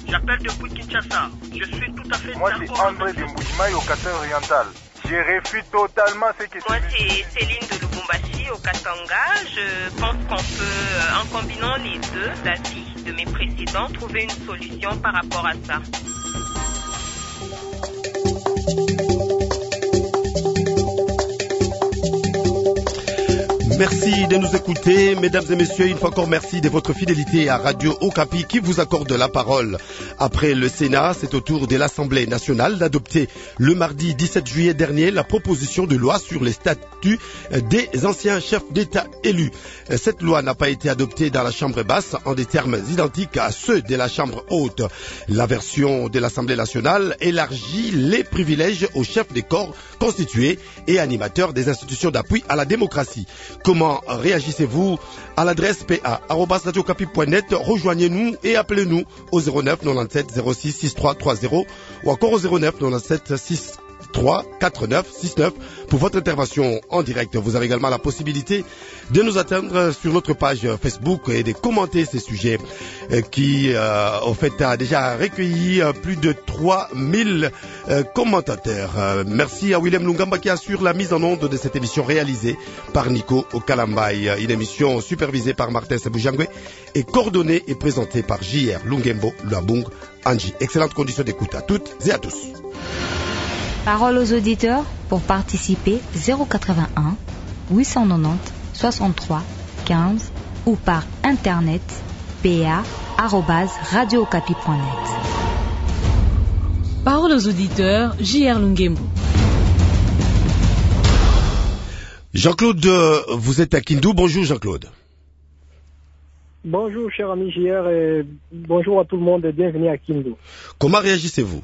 J'appelle depuis Kinshasa. Je suis tout à fait d'accord. Moi, c'est André de Mboujimaï au Katanga oriental. Je réfute totalement ce que Moi, c'est Céline de Lubumbashi au Katanga. Je pense qu'on peut, en combinant les deux avis de mes précédents, trouver une solution par rapport à ça. Merci de nous écouter, mesdames et messieurs. Une fois encore, merci de votre fidélité à Radio Okapi qui vous accorde la parole. Après le Sénat, c'est au tour de l'Assemblée nationale d'adopter le mardi 17 juillet dernier la proposition de loi sur les statuts des anciens chefs d'État élus. Cette loi n'a pas été adoptée dans la Chambre basse en des termes identiques à ceux de la Chambre haute. La version de l'Assemblée nationale élargit les privilèges aux chefs des corps constitués et animateurs des institutions d'appui à la démocratie. Comment réagissez-vous? À l'adresse pa@radiocapi.net, rejoignez-nous et appelez-nous au 09 97 06 63 30 ou encore au 09 97 63 49 69 pour votre intervention en direct. Vous avez également la possibilité de nous atteindre sur notre page Facebook et de commenter ces sujets qui, au fait, a déjà recueilli plus de 3000 commentateurs. Merci à Willem Lungamba qui assure la mise en onde de cette émission réalisée par Nico Okalambaï. Une émission supervisée par Martin Seboujangwe et coordonnée et présentée par JR Lungembo Luabung Anji. Excellente condition d'écoute à toutes et à tous. Parole aux auditeurs pour participer 081 890 63 15 ou par internet pa@radiookapi.net. Parole aux auditeurs, JR Lungembo. Jean-Claude, vous êtes à Kindu. Bonjour Jean-Claude. Bonjour cher ami JR et bonjour à tout le monde et bienvenue à Kindu. Comment réagissez-vous?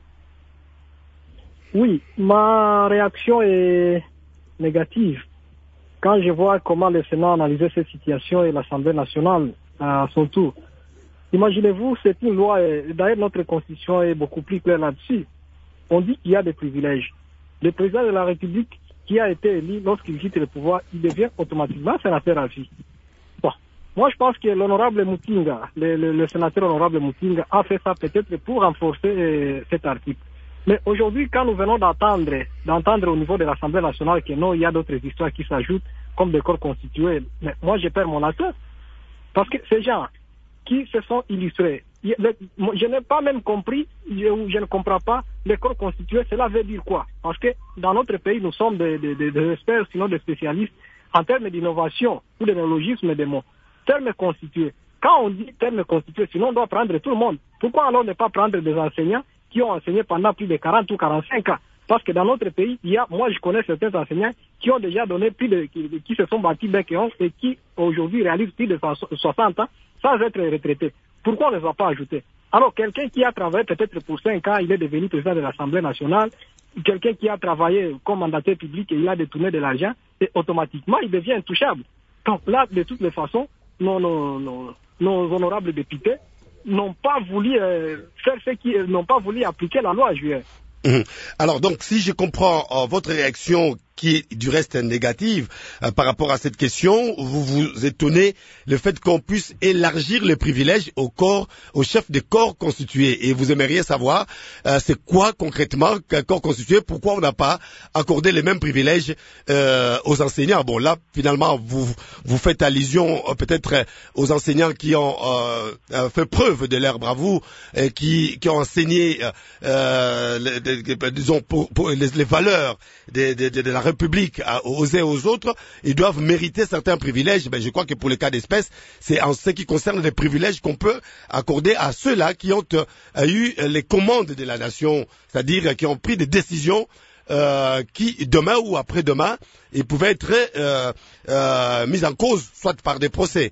Oui, ma réaction est négative. Quand je vois comment le Sénat a analysé cette situation et l'Assemblée nationale à son tour. Imaginez-vous, c'est une loi, d'ailleurs notre constitution est beaucoup plus claire là-dessus. On dit qu'il y a des privilèges. Le président de la République qui a été élu, lorsqu'il quitte le pouvoir, il devient automatiquement sénateur à vie. Bon, moi je pense que l'honorable Mutinga, le sénateur honorable Mutinga a fait ça peut-être pour renforcer cet article. Mais aujourd'hui, quand nous venons d'entendre au niveau de l'Assemblée nationale que non, il y a d'autres histoires qui s'ajoutent, comme des corps constitués, mais moi je perds mon attente. Parce que ces gens qui se sont illustrés, je n'ai pas même compris, je ne comprends pas, les corps constitués, cela veut dire quoi? Parce que dans notre pays, nous sommes des experts, sinon des spécialistes, en termes d'innovation ou de néologisme des mots. Termes constitués. Quand on dit termes constitués, sinon on doit prendre tout le monde. Pourquoi alors ne pas prendre des enseignants qui ont enseigné pendant plus de 40 ou 45 ans? Parce que dans notre pays, moi je connais certains enseignants qui ont déjà donné qui se sont battus bec et ongle et qui aujourd'hui réalisent plus de 60 ans sans être retraités. Pourquoi on ne les a pas ajoutés? Alors quelqu'un qui a travaillé peut-être pour 5 ans, il est devenu président de l'Assemblée nationale, quelqu'un qui a travaillé comme mandataire public et il a détourné de l'argent, et automatiquement il devient intouchable. Donc là, de toutes les façons, nos honorables députés n'ont pas voulu n'ont pas voulu appliquer la loi juillet. Alors donc, si je comprends votre réaction qui est du reste négative par rapport à cette question, vous vous étonnez le fait qu'on puisse élargir les privilèges aux chefs des corps constitués. Et vous aimeriez savoir c'est quoi concrètement qu'un corps constitué, pourquoi on n'a pas accordé les mêmes privilèges aux enseignants. Bon là, finalement, vous faites allusion peut-être aux enseignants qui ont fait preuve de leur bravoure, et qui ont enseigné disons pour les valeurs de la République aux uns et aux autres. Ils doivent mériter certains privilèges. Je crois que pour le cas d'espèce, c'est en ce qui concerne les privilèges qu'on peut accorder à ceux-là qui ont eu les commandes de la nation, c'est-à-dire qui ont pris des décisions qui, demain ou après-demain, ils pouvaient être mis en cause, soit par des procès.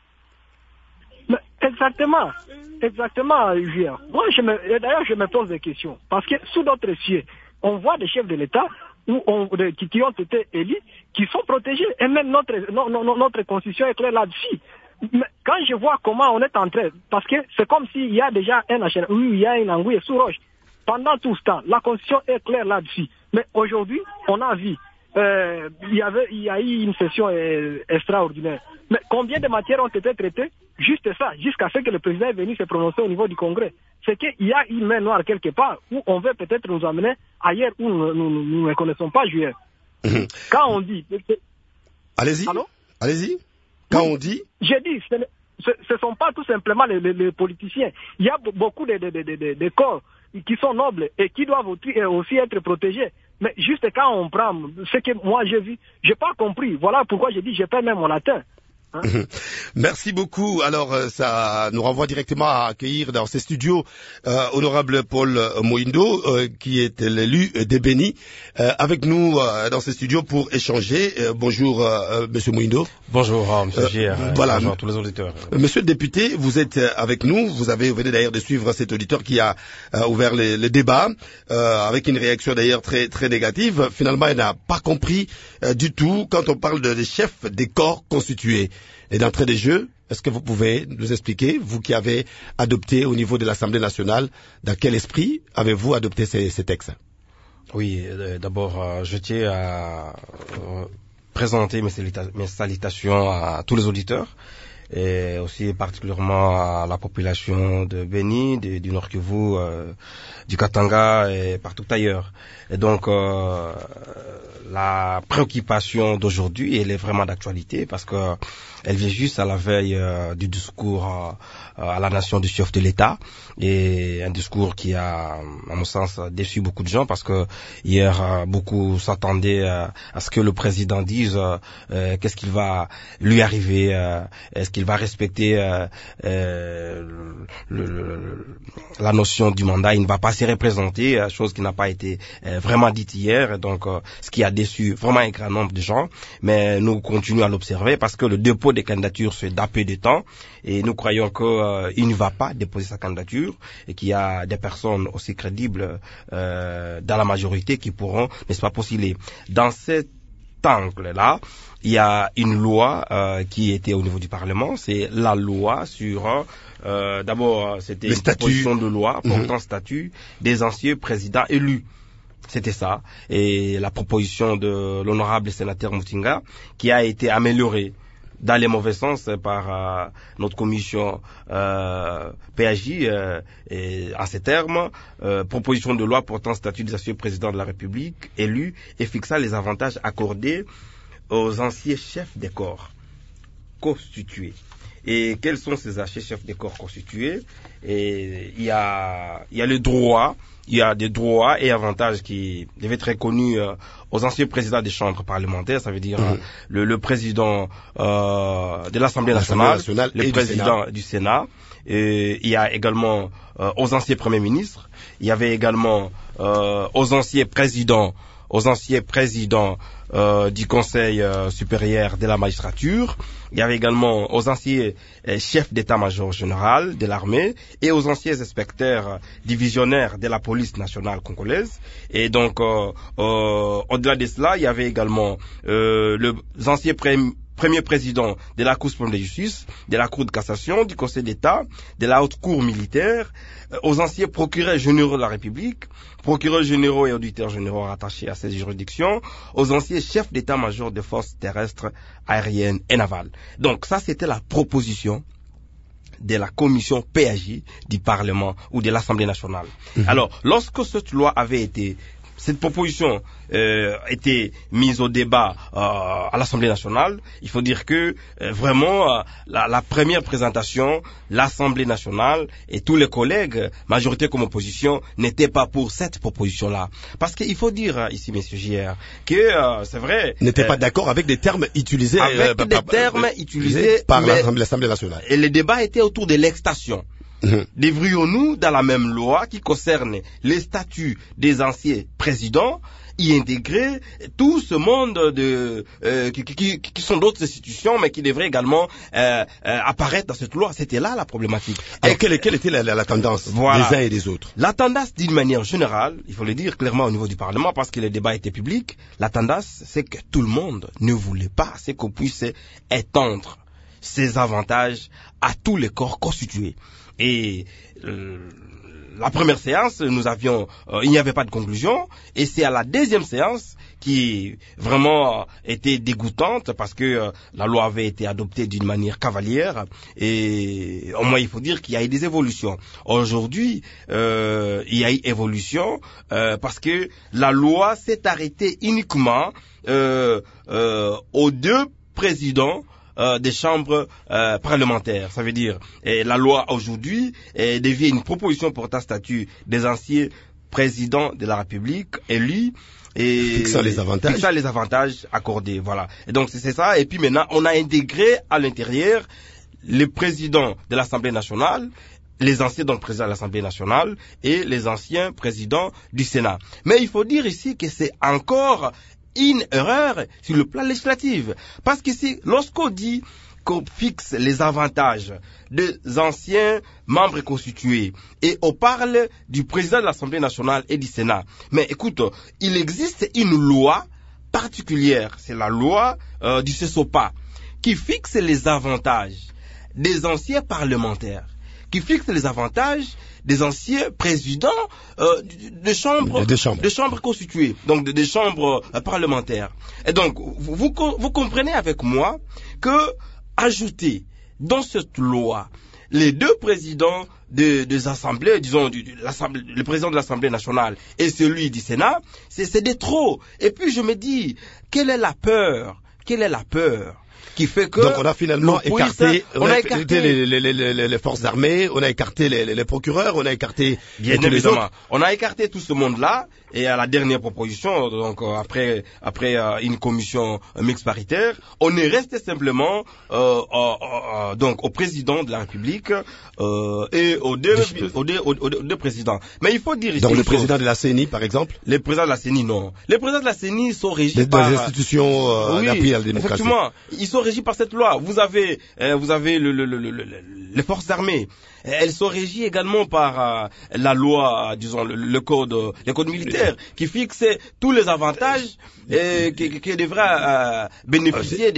Mais exactement, Julien. Moi, d'ailleurs, je me pose des questions. Parce que sous d'autres cieux, on voit des chefs de l'État qui ont été élus, qui sont protégés. Et même notre constitution est claire là-dessus. Mais quand je vois comment on est en train, parce que c'est comme s'il y a déjà un HN, oui, il y a une anguille sous roche. Pendant tout ce temps, la constitution est claire là-dessus. Mais aujourd'hui, on a vu il y a eu une session extraordinaire. Mais combien de matières ont été traitées? Juste ça, jusqu'à ce que le président est venu se prononcer au niveau du Congrès. C'est qu'il y a une main noire quelque part où on veut peut-être nous amener ailleurs où nous ne connaissons pas Juillet. Quand on dit... Allez-y. Allô? Allez-y. Quand on dit... J'ai dit, ce ne sont pas tout simplement les politiciens. Il y a beaucoup de corps qui sont nobles et qui doivent aussi être protégés. Mais juste quand on prend ce que moi j'ai vu, j'ai pas compris. Voilà pourquoi j'ai dit, j'ai perds même mon latin. Merci beaucoup. Alors, ça nous renvoie directement à accueillir dans ces studios honorable Paul Moindo, qui est l'élu des Bénis, avec nous dans ces studios pour échanger. Bonjour, Monsieur Moindo. Bonjour, Monsieur Gier. Voilà. Bonjour à tous les auditeurs. Monsieur le député, vous êtes avec nous. Vous venez d'ailleurs de suivre cet auditeur qui a ouvert les débats, avec une réaction d'ailleurs très très négative. Finalement, il n'a pas compris du tout quand on parle des chefs des corps constitués. Et d'entrée des jeux, est-ce que vous pouvez nous expliquer, vous qui avez adopté au niveau de l'Assemblée nationale, dans quel esprit avez-vous adopté ces textes? Oui, d'abord, je tiens à présenter mes salutations à tous les auditeurs et aussi particulièrement à la population de Béni, du Nord Kivu, du Katanga et partout ailleurs. Et donc, la préoccupation d'aujourd'hui, elle est vraiment d'actualité parce que elle vient juste à la veille du discours à la nation du chef de l'État, et un discours qui a, à mon sens, déçu beaucoup de gens parce que hier beaucoup s'attendaient à ce que le président dise qu'est-ce qu'il va lui arriver, est-ce qu'il va respecter la notion du mandat, il ne va pas se représenter, chose qui n'a pas été vraiment dite hier, donc ce qui a déçu vraiment un grand nombre de gens, mais nous continuons à l'observer parce que le dépôt des candidatures c'est d'un peu de temps et nous croyons qu'il ne va pas déposer sa candidature et qu'il y a des personnes aussi crédibles dans la majorité qui pourront, n'est-ce pas, postuler. Dans cet angle-là, il y a une loi qui était au niveau du Parlement, c'est la loi sur... d'abord, c'était une proposition de loi portant statut des anciens présidents élus. C'était ça. Et la proposition de l'honorable sénateur Mutinga, qui a été améliorée dans les mauvais sens par notre commission PAJ, et en ces termes, proposition de loi portant statut des anciens présidents de la République élus et fixant les avantages accordés aux anciens chefs des corps constitués. Et quels sont ces anciens chefs des corps constitués? Et il y a le droit. Il y a des droits et avantages qui devaient être reconnus aux anciens présidents des chambres parlementaires, ça veut dire le président de l'Assemblée nationale, le président du Sénat. Et il y a également aux anciens premiers ministres. Il y avait également aux anciens présidents du Conseil supérieur de la magistrature. Il y avait également aux anciens chefs d'état-major général de l'armée et aux anciens inspecteurs divisionnaires de la police nationale congolaise. Et donc, au-delà de cela, il y avait également les anciens premier président de la Cour suprême de justice, de la Cour de cassation, du Conseil d'État, de la Haute Cour militaire, aux anciens procureurs généraux de la République, procureurs généraux et auditeurs généraux rattachés à ces juridictions, aux anciens chefs d'état-major des forces terrestres, aériennes et navales. Donc ça, c'était la proposition de la commission PAJ du Parlement ou de l'Assemblée nationale. Alors, lorsque cette loi avait été... Cette proposition était mise au débat à l'Assemblée nationale. Il faut dire que vraiment la première présentation, l'Assemblée nationale et tous les collègues, majorité comme opposition, n'étaient pas pour cette proposition-là. Parce qu'il faut dire ici, messieurs JR, que c'est vrai... N'étaient pas d'accord avec des termes utilisés... par l'Assemblée nationale. Et le débat était autour de l'extension. Devrions-nous, dans la même loi qui concerne les statuts des anciens présidents, y intégrer tout ce monde qui sont d'autres institutions, mais qui devraient également apparaître dans cette loi? C'était là la problématique. Alors, quelle était la tendance des uns et des autres? La tendance, d'une manière générale, il faut le dire clairement au niveau du Parlement, parce que le débat était public, la tendance, c'est que tout le monde ne voulait pas, c'est qu'on puisse étendre ces avantages à tous les corps constitués. Et la première séance, il n'y avait pas de conclusion, et c'est à la deuxième séance qui vraiment était dégoûtante parce que la loi avait été adoptée d'une manière cavalière et au moins il faut dire qu'il y a eu des évolutions. Aujourd'hui, il y a eu évolution parce que la loi s'est arrêtée uniquement aux 2 présidents des chambres parlementaires. Ça veut dire la loi aujourd'hui devient une proposition portant statut des anciens présidents de la République élus et fixant les avantages accordés. Voilà. Et donc c'est ça. Et puis maintenant on a intégré à l'intérieur les présidents de l'Assemblée nationale, les anciens donc présidents de l'Assemblée nationale et les anciens présidents du Sénat. Mais il faut dire ici que c'est encore une erreur sur le plan législatif. Parce qu'ici, lorsqu'on dit qu'on fixe les avantages des anciens membres constitués et on parle du président de l'Assemblée nationale et du Sénat, mais écoute, il existe une loi particulière, c'est la loi du CESOPA, qui fixe les avantages des anciens parlementaires, qui fixe les avantages des anciens présidents de chambres constituées, donc des chambres parlementaires. Et donc, vous comprenez avec moi que ajouter dans cette loi les 2 présidents des assemblées, disons le président de l'Assemblée nationale et celui du Sénat, c'est de trop. Et puis je me dis, quelle est la peur qui fait que... Donc on a finalement écarté les forces armées, on a écarté les procureurs, on a écarté... Bien évidemment, on a écarté tout ce monde-là, et à la dernière proposition, donc après une commission mixte paritaire, on est resté simplement donc au président de la République et aux deux présidents. Mais il faut dire ici... Donc le président de la CENI, par exemple? Les présidents de la CENI, non. Les présidents de la CENI sont régis par... Les institutions d'appui à la démocratie. Effectivement, ils sont régis par cette loi. Vous avez les forces armées. Elles sont régies également par la loi, disons le code militaire, qui fixe tous les avantages qui devraient bénéficier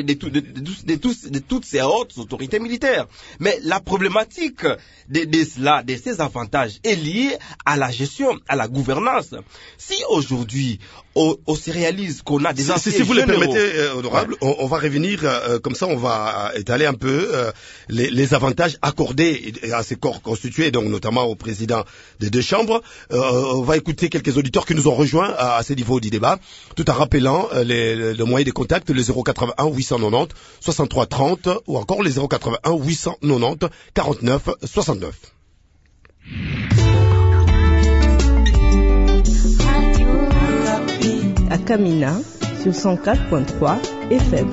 de toutes ces hautes autorités militaires. Mais la problématique de ces avantages est liée à la gestion, à la gouvernance. Si aujourd'hui on se réalise qu'on a des anciens si vous le généraux, permettez, honorable, on va revenir comme ça, on va étaler un peu les avantages accordés à ces corps constitués, donc notamment au président des 2 chambres. On va écouter quelques auditeurs qui nous ont rejoints à ce niveau du débat, tout en rappelant le moyen de contact, le 081 890 63 30 ou encore les 081 890 49 69. À Kamina, sur 104.3 FM.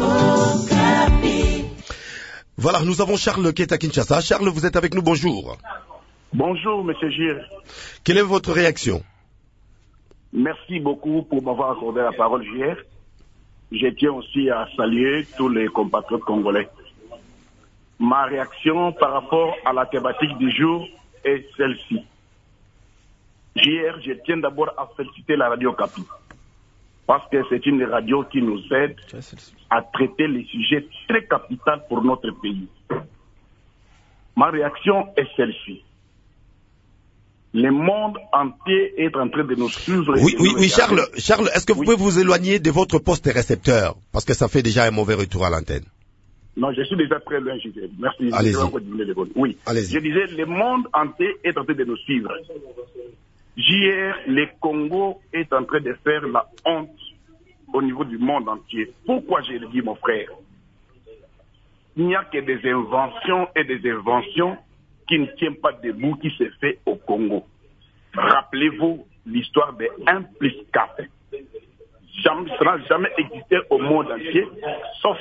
Voilà, nous avons Charles qui est à Kinshasa. Charles, vous êtes avec nous, bonjour. Bonjour, monsieur Gilles. Quelle est votre réaction? Merci beaucoup pour m'avoir accordé la parole hier. Je tiens aussi à saluer tous les compatriotes congolais. Ma réaction par rapport à la thématique du jour est celle-ci. Hier, je tiens d'abord à féliciter la radio Okapi, parce que c'est une radio qui nous aide à traiter les sujets très capitaux pour notre pays. Ma réaction est celle-ci. Le monde entier est en train de nous suivre. Oui, Charles, est-ce que vous pouvez vous éloigner de votre poste récepteur? Parce que ça fait déjà un mauvais retour à l'antenne. Non, je suis déjà très loin, Gisèle. Merci. Allez-y. Oui. Allez-y. Je disais, le monde entier est en train de nous suivre. Hier, le Congo est en train de faire la honte au niveau du monde entier. Pourquoi je le dis, mon frère? Il n'y a que des inventions et des inventions qui ne tiennent pas debout, qui se fait au Congo. Rappelez-vous l'histoire des 1 plus 4. Ça n'a jamais existé au monde entier, sauf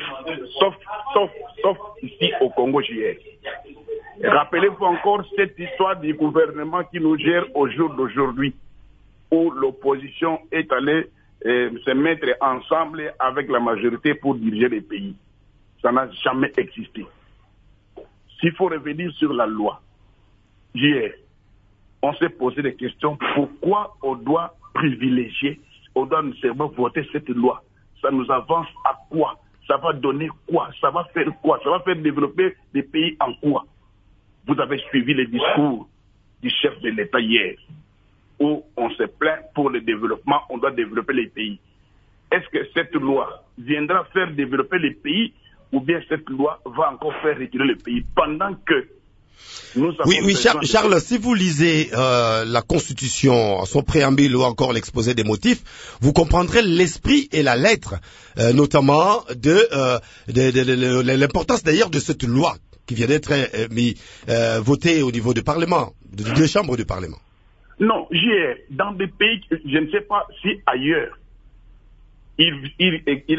ici au Congo JR. Rappelez-vous encore cette histoire du gouvernement qui nous gère au jour d'aujourd'hui, où l'opposition est allée se mettre ensemble avec la majorité pour diriger les pays. Ça n'a jamais existé. S'il faut revenir sur la loi, hier, on s'est posé des questions. Pourquoi on doit privilégier, on doit seulement voter cette loi? Ça nous avance à quoi? Ça va donner quoi? Ça va faire quoi? Ça va faire développer les pays en quoi? Vous avez suivi le discours du chef de l'État hier, où on se plaint pour le développement, on doit développer les pays. est-ce que cette loi viendra faire développer les pays ou bien cette loi va encore faire retirer le pays pendant que Oui, Charles, si vous lisez la Constitution, son préambule ou encore l'exposé des motifs, vous comprendrez l'esprit et la lettre, notamment de l'importance d'ailleurs de cette loi qui vient d'être votée au niveau du Parlement, des deux chambres du Parlement. Non, dans des pays, je ne sais pas si ailleurs, ils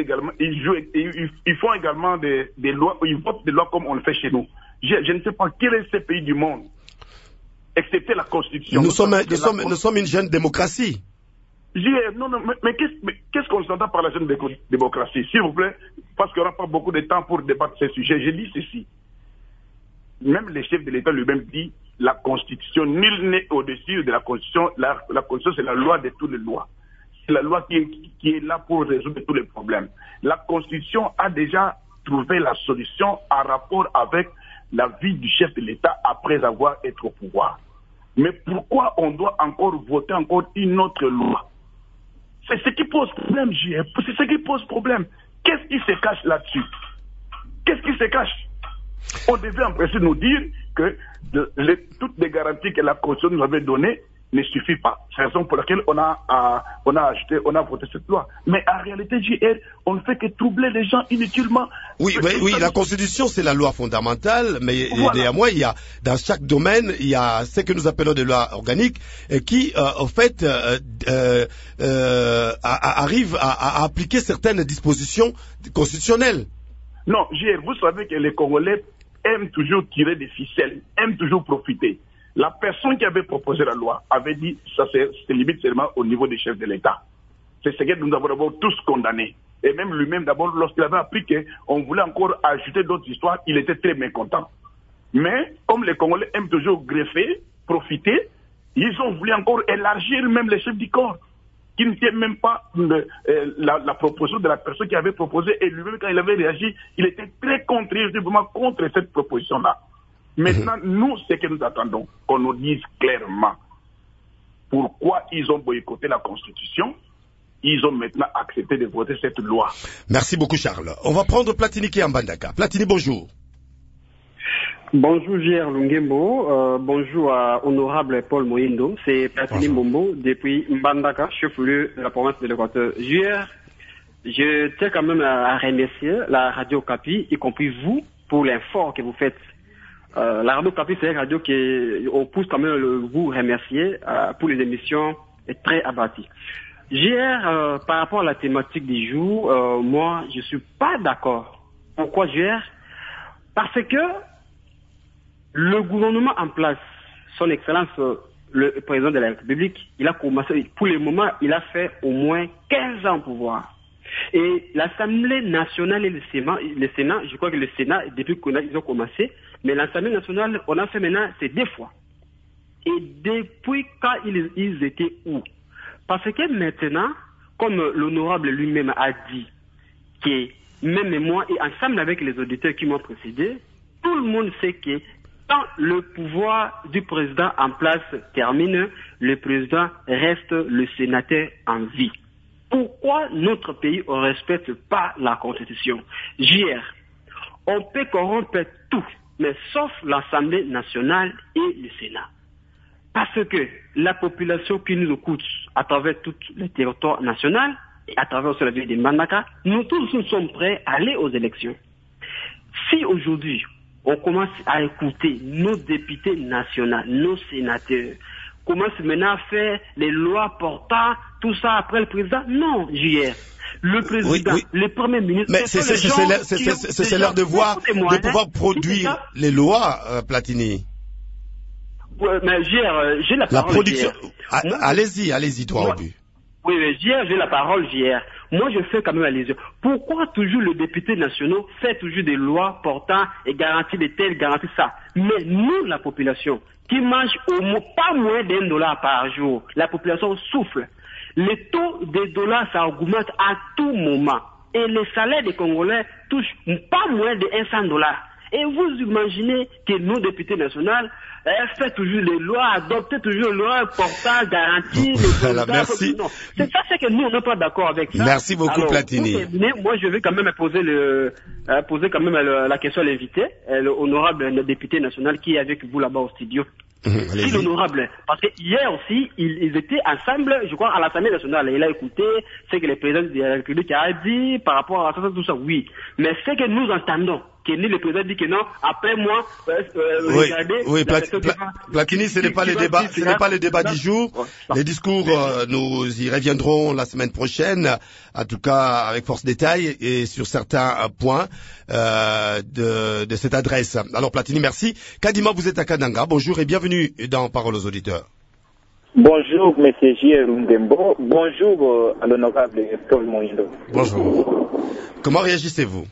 font également des lois, ils votent des lois comme on le fait chez nous. Je ne sais pas quel est ce pays du monde, excepté la Constitution. Nous sommes une jeune démocratie. Mais qu'est-ce qu'on s'entend par la jeune démocratie? S'il vous plaît, parce qu'il n'y aura pas beaucoup de temps pour débattre ces sujets, je dis ceci. Même le chef de l'État lui-même dit la Constitution, nul n'est au-dessus de la Constitution. La Constitution, c'est la loi de toutes les lois. C'est la loi qui est là pour résoudre tous les problèmes. La Constitution a déjà trouvé la solution en rapport avec la vie du chef de l'État après avoir été au pouvoir. Mais pourquoi on doit encore voter encore une autre loi? C'est ce qui pose problème, c'est ce qui pose problème. Qu'est-ce qui se cache là-dessus? Qu'est-ce qui se cache? On devait en principe nous dire que toutes les garanties que la Constitution nous avait données ne suffit pas. C'est la raison pour laquelle on a voté cette loi. Mais en réalité, on ne fait que troubler les gens inutilement. Oui, la Constitution, c'est la loi fondamentale, mais néanmoins, il y a, dans chaque domaine, il y a ce que nous appelons des lois organiques, qui, en fait, arrivent à appliquer certaines dispositions constitutionnelles. Non, vous savez que les Congolais aiment toujours tirer des ficelles, aiment toujours profiter. La personne qui avait proposé la loi avait dit que ça se limite seulement au niveau des chefs de l'État. C'est ce que nous avons d'abord tous condamné. Et même lui-même, d'abord, lorsqu'il avait appris qu'on voulait encore ajouter d'autres histoires, il était très mécontent. Mais comme les Congolais aiment toujours greffer, profiter, ils ont voulu encore élargir même les chefs du corps, qui n'était même pas la proposition de la personne qui avait proposé. Et lui-même, quand il avait réagi, il était très contre cette proposition-là. Maintenant, nous, ce que nous attendons, qu'on nous dise clairement pourquoi ils ont boycotté la Constitution, ils ont maintenant accepté de voter cette loi. Merci beaucoup, Charles. On va prendre Platini qui est en Mbandaka. Platini, bonjour. Bonjour, J.R. Lungembo. Bonjour à honorable Paul Moindo. C'est Platini Mombo depuis Mbandaka, chef-lieu de la province de l'Équateur. J.R., je tiens quand même à remercier la radio Capi, y compris vous, pour l'effort que vous faites. La radio Capi, c'est une radio qu'on pousse quand même vous remercier pour les émissions très abattues. JR, par rapport à la thématique du jour, moi, je suis pas d'accord. Pourquoi JR? Parce que le gouvernement en place, son Excellence, le président de la République, il a commencé, pour le moment, il a fait au moins 15 ans au pouvoir. Et l'Assemblée nationale et le Sénat, je crois que le Sénat, depuis qu'ils ont commencé, mais l'Assemblée nationale, on a fait maintenant, c'est 2 fois. Et depuis quand ils étaient où? Parce que maintenant, comme l'honorable lui-même a dit, que même moi et ensemble avec les auditeurs qui m'ont précédé, tout le monde sait que quand le pouvoir du président en place termine, le président reste le sénateur en vie. Pourquoi notre pays ne respecte pas la Constitution? JR, on peut corrompre tout, mais sauf l'Assemblée nationale et le Sénat. Parce que la population qui nous écoute à travers tout le territoire national et à travers aussi la ville de Mbandaka, nous tous nous sommes prêts à aller aux élections. Si aujourd'hui, on commence à écouter nos députés nationaux, nos sénateurs, commence maintenant à faire les lois portant tout ça après le président. Non, JR. Le président, le premier ministre... Mais c'est leur devoir de pouvoir produire les lois, Platini. Mais JR, j'ai la parole. La production... Allez-y, toi, au but. Oui, mais JR, j'ai la parole, JR. Moi, je fais quand même allusion. Pourquoi toujours le député national fait toujours des lois portant et garantit de telles, garantit ça? Mais nous, la population, qui mange pas moins d'$1 par jour, la population souffle. Le taux des dollars, ça augmente à tout moment. Et les salaires des Congolais touchent pas moins de $100. Et vous imaginez que nos députés nationaux fait toujours les lois, adoptent toujours les lois portant garantie. Voilà, merci. Non. C'est ça, c'est que nous, on n'est pas d'accord avec ça. Merci beaucoup, alors, Platini. Moi, je vais quand même poser la question à l'invité, l'honorable député national qui est avec vous là-bas au studio. Si l'honorable, parce que hier aussi, ils étaient ensemble, je crois, à l'Assemblée nationale. Il a écouté ce que le président de la République a dit par rapport à ça, tout ça, oui. Mais ce que nous entendons, que ni le président dit que non, après moi, regardez. Oui, Platini, ce n'est pas le débat du jour. Les discours, nous y reviendrons la semaine prochaine, en tout cas avec force détail et sur certains points de cette adresse. Alors Platini, merci. Kadima, vous êtes à Kananga. Bonjour et bienvenue dans Parole aux auditeurs. Bonjour, M. J. Lungembo. Bonjour à l'honorable Paul Moïndo. Bonjour. Comment réagissez-vous?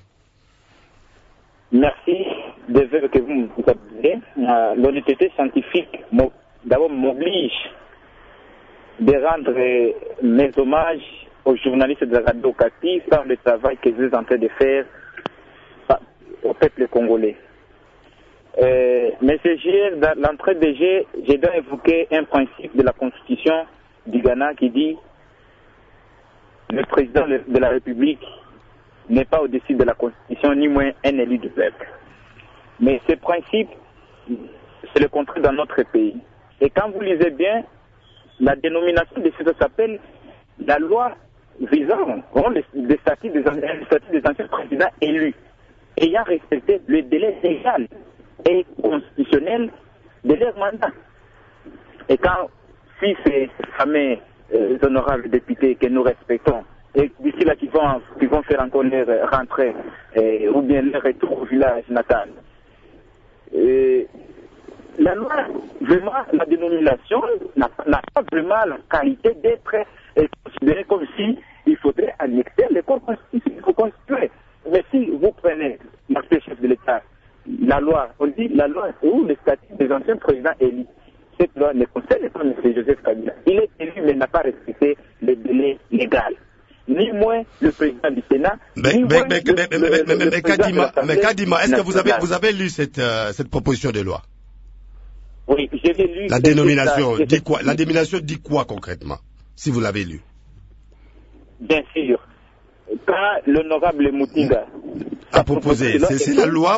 Merci des vœux que vous nous appelez. L'honnêteté scientifique d'abord m'oblige de rendre mes hommages aux journalistes de la radio Okapi par le travail que vous êtes en train de faire au peuple congolais. Monsieur J, dans l'entrée de jeu, je dois évoquer un principe de la Constitution du Ghana qui dit le président de la République n'est pas au-dessus de la Constitution, ni moins un élu du peuple. Mais ce principe, c'est le contraire dans notre pays. Et quand vous lisez bien, la dénomination de ce que s'appelle la loi visant le statut des anciens présidents élus, ayant respecté le délai légal et constitutionnel de leur mandat. Et quand, si ces fameux honorables députés que nous respectons, et d'ici là qui vont faire encore leur rentrée ou bien leur retour au village natal. La loi, vraiment, la dénomination n'a pas vraiment la qualité d'être considérée comme si il faudrait annexer les corps constitués. Mais si vous prenez l'aspect chef de l'État, la loi, on dit la loi ou le statut des anciens présidents élus. Cette loi ne concerne pas M. Joseph Kabila. Il est élu mais n'a pas respecté le délai légal. Ni moins le président du Sénat. Mais Kadima, est-ce que vous avez lu cette proposition de loi? Oui, j'ai lu. La dénomination dit quoi? La dénomination dit quoi concrètement, si vous l'avez lu? Bien sûr. Quand l'honorable Moutinga a proposé, c'est la loi.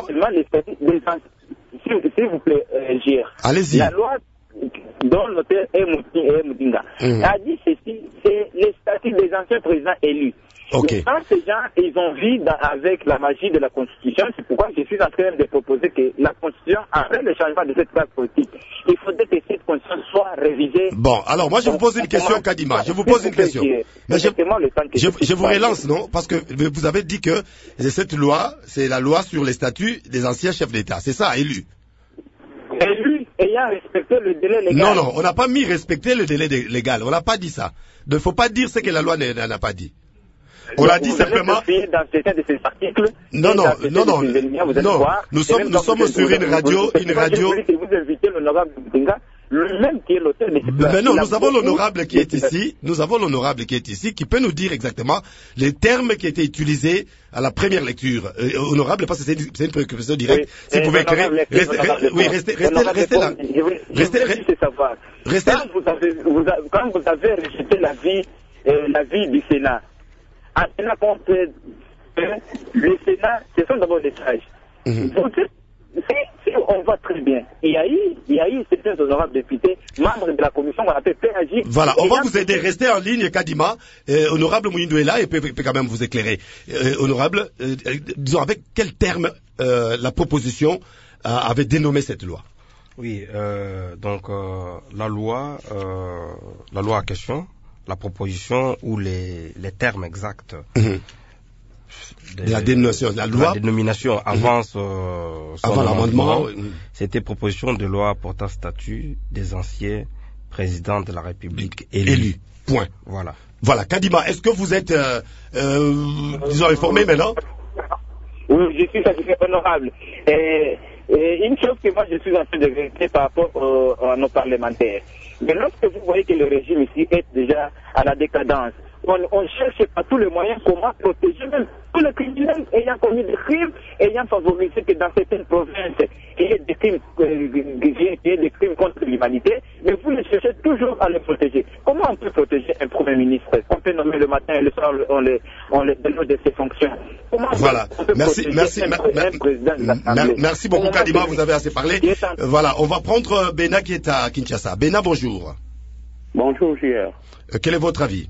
S'il vous plaît, Gire. Allez-y. La loi dont l'auteur est Moutinga a dit ceci, c'est le statut des anciens présidents élus. Okay. Quand ces gens, ils ont vu avec la magie de la Constitution, c'est pourquoi je suis en train de proposer que la Constitution, après le changement de cette classe politique, il faudrait que cette Constitution soit révisée. Bon, alors moi je vous pose une question, Kadima. Je vous pose une question. Mais je vous relance, non? Parce que vous avez dit que cette loi, c'est la loi sur les statuts des anciens chefs d'État. C'est ça, élus. Élus ayant respecté le délai légal. Non, on n'a pas mis respecter le délai légal. On n'a pas dit ça. Il ne faut pas dire ce que la loi n'a pas dit. On l'a dit simplement. Dans certains de ces articles. Non. Nous sommes sur une radio. Vous invitez l'honorable Moutinga, lui-même qui est l'auteur de cette loi. Mais non, nous avons l'honorable qui est ici. Nous avons l'honorable qui est ici, qui peut nous dire exactement les termes qui étaient utilisés à la première lecture. Honorable, parce que c'est une préoccupation directe. Si vous pouvez éclairer. Restez là. Restez là. Quand vous avez rejeté l'avis du Sénat, en tenant compte le Sénat, ce sont d'abord des sages. Si on voit très bien, il y a eu certains honorables députés, membres de la commission, on appelle PAJ. Voilà, on va vous aider. Restez en ligne, Kadima. Honorable Moïndo est là et peut quand même vous éclairer. Honorable, disons avec quel terme la proposition avait dénommé cette loi? Oui, donc la loi en question, la proposition ou les termes exacts de la dénomination, la loi. La dénomination avant l'amendement, c'était proposition de loi portant statut des anciens présidents de la République élus. Point. Voilà, Kadima, est-ce que vous êtes, disons, informé maintenant? Oui, je suis satisfait, honorable. Et une chose que moi je suis en train de vérifier par rapport à nos parlementaires. Mais lorsque vous voyez que le régime ici est déjà à la décadence, on cherche par tous les moyens comment protéger même tous les criminels ayant commis des crimes, ayant ayant favorisé que dans certaines provinces, il y ait des crimes contre l'humanité, mais vous les cherchez toujours à les protéger. Comment on peut protéger un Premier ministre qu'on peut nommer le matin et le soir, on les déloge de ses fonctions? Comment voilà. on peut protéger un président de l'Assemblée? Merci beaucoup, Kadima, vous avez assez parlé. Voilà, on va prendre Bena qui est à Kinshasa. Bena, bonjour. Bonjour, JR. Quel est votre avis?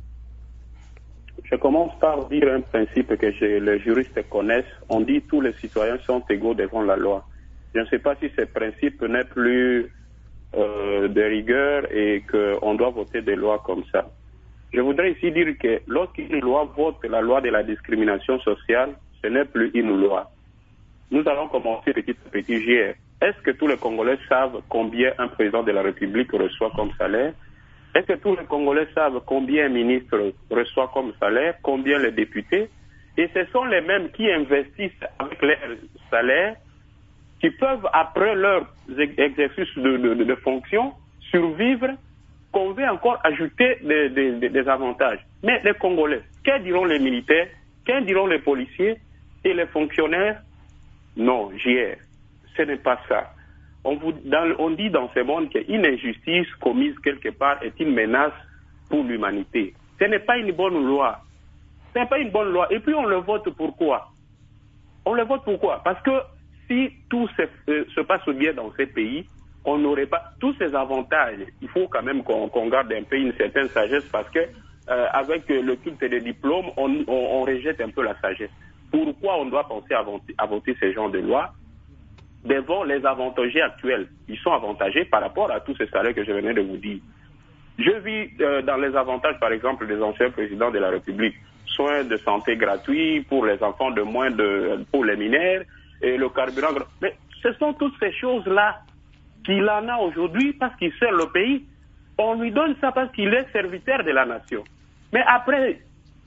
Je commence par dire un principe que les juristes connaissent. On dit tous les citoyens sont égaux devant la loi. Je ne sais pas si ce principe n'est plus de rigueur et qu'on doit voter des lois comme ça. Je voudrais ici dire que lorsqu'une loi vote la loi de la discrimination sociale, ce n'est plus une loi. Nous allons commencer petit à petit, JR. Est-ce que tous les Congolais savent combien un président de la République reçoit comme salaire? Est-ce que tous les Congolais savent combien un ministre reçoit comme salaire, combien les députés? Et ce sont les mêmes qui investissent avec leur salaire, qui peuvent, après leur exercice de fonction, survivre, qu'on veut encore ajouter des avantages. Mais les Congolais, que diront les militaires, que diront les policiers et les fonctionnaires? Non, JR, ce n'est pas ça. On dit dans ce monde qu'une injustice commise quelque part est une menace pour l'humanité. Ce n'est pas une bonne loi. Ce n'est pas une bonne loi. Et puis on le vote pourquoi? On le vote pourquoi? Parce que si tout se passe bien dans ces pays, on n'aurait pas tous ces avantages. Il faut quand même qu'on garde un peu une certaine sagesse parce que avec le culte des diplômes, on rejette un peu la sagesse. Pourquoi on doit penser à voter ce genre de loi devant les avantagés actuels? Ils sont avantagés par rapport à tous ces salaires que je venais de vous dire. Je vis dans les avantages, par exemple, des anciens présidents de la République. Soins de santé gratuits pour les enfants pour les mineurs, et le carburant. Mais ce sont toutes ces choses-là qu'il en a aujourd'hui parce qu'il sert le pays. On lui donne ça parce qu'il est serviteur de la nation. Mais après,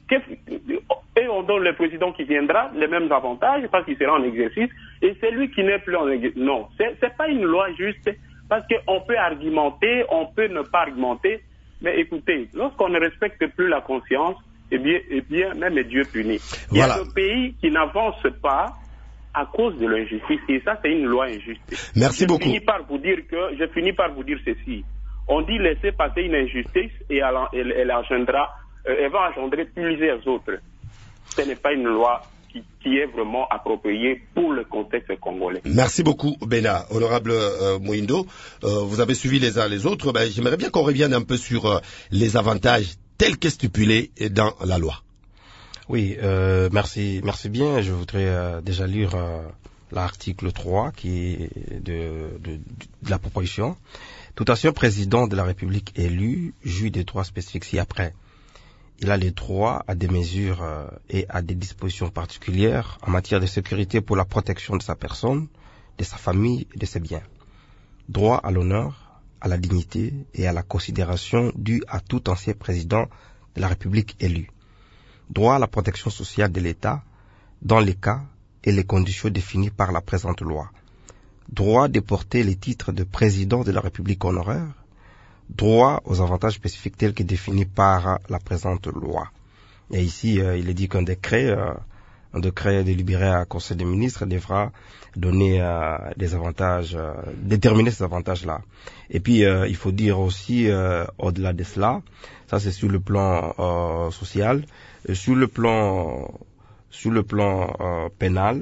et on donne le président qui viendra les mêmes avantages parce qu'il sera en exercice, et c'est lui qui n'est plus en exercice. Non, c'est pas une loi juste parce qu'on peut argumenter, on peut ne pas argumenter, mais écoutez, lorsqu'on ne respecte plus la conscience, eh bien, même Dieu punit. Voilà. Il y a des pays qui n'avancent pas à cause de l'injustice, et ça, c'est une loi injuste. Merci beaucoup. Je finis par vous dire ceci. On dit laisser passer une injustice et elle va engendrer plusieurs autres. Ce n'est pas une loi qui est vraiment appropriée pour le contexte congolais. Merci beaucoup, Bena. Honorable Moindo, vous avez suivi les uns les autres. J'aimerais bien qu'on revienne un peu sur les avantages tels que stipulés dans la loi. Oui, merci bien. Je voudrais déjà lire l'article 3 qui est de la proposition. Tout ancien président de la République élu jouit des droits spécifiques ci-après. Il a les droits à des mesures et à des dispositions particulières en matière de sécurité pour la protection de sa personne, de sa famille et de ses biens. Droit à l'honneur, à la dignité et à la considération due à tout ancien président de la République élu. Droit à la protection sociale de l'État dans les cas et les conditions définies par la présente loi. Droit de porter les titres de président de la République honoraire. Droit aux avantages spécifiques tels que définis par la présente loi. Et ici, il est dit qu'un décret délibéré à Conseil des ministres devra donner des avantages, déterminer ces avantages-là. Et puis, il faut dire aussi, au-delà de cela, ça c'est sur le plan social, sur le plan pénal,